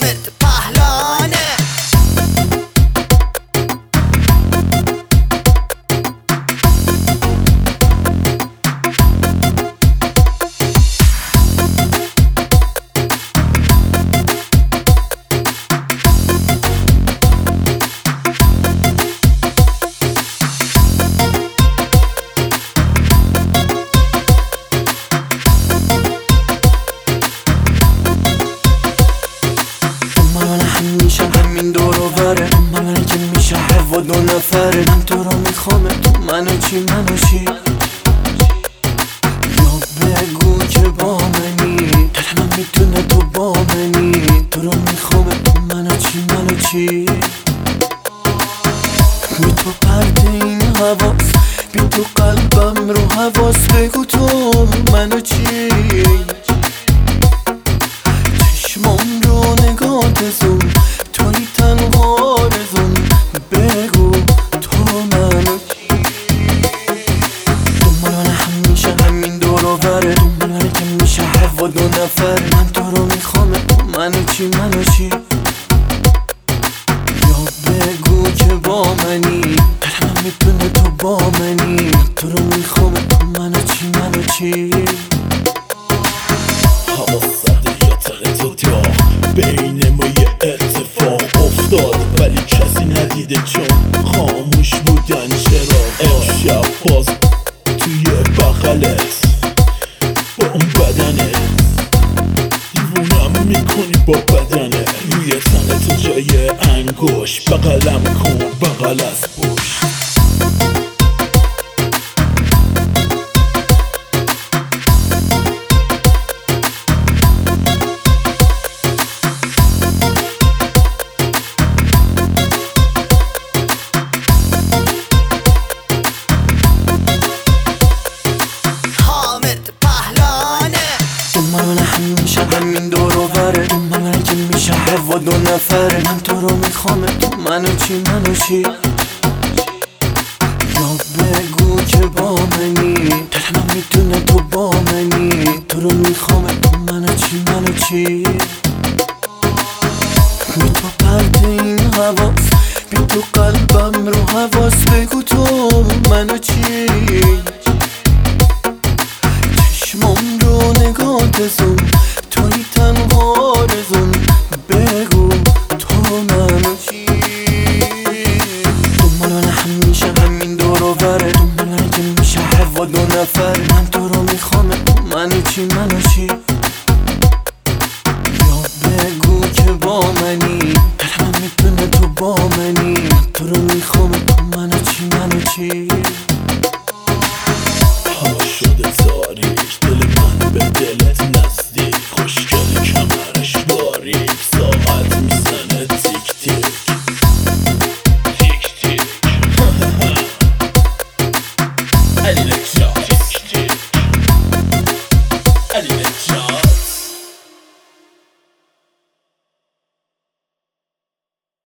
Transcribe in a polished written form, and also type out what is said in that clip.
حامد پهلانه. همیشه همین دور و بره، من که میشه هوا دو نفره. من تو رو میخوام، تو منو چی منو چی؟ یا بگو که با منی، دلم میتونه تو با منی. تو رو میخوام، تو منو چی منو چی؟ بی تو پرده این حواس، بی تو قلبم رو حواس. بگو تو منو چی؟ چشمام رو نگاه زون، توی تنها رزون. بگو تو منو چی؟ دنبال همیشه همین دور و بره، دنبال که میشه هوا دو نفر. من تو رو میخوام، تو منو چی منو چی؟ یا بگو که با منی، دلم میتونه تو با منی. تو رو میخوام، تو منو چی منو چی؟ بین ما یه اتفاق افتاد ولی کسی ندیده چون خاموش بودن چراغا. امشب باز توی بغلت با اون بدنت دیوونم میکنی با بدنت. روی تن تو جای انگوش بغلم کن بغل از پشت. من همیشه همین دور و بره، من که میشه هوا دو نفره. من تو رو میخوام، تو منو چی منو چی؟ یا بگو که با منی، دلم میتونه تو با منی. تو رو میخوام، تو منو چی منو چی؟ بی تو پرده این حواس، بی تو قلبم رو حواس. بگو تو منو چی؟ چشمام رو نگاه زون، توی تنها رزون. بگو تو منو چی؟ دنبال همیشه همین دور و بره، دنبال که میشه هوا دو نفر. من تو رو میخوام، تو منو چی منو چی؟ یا بگو که با منی، دلم میتونه تو با منی. تو رو میخوام، تو منو چی منو چی؟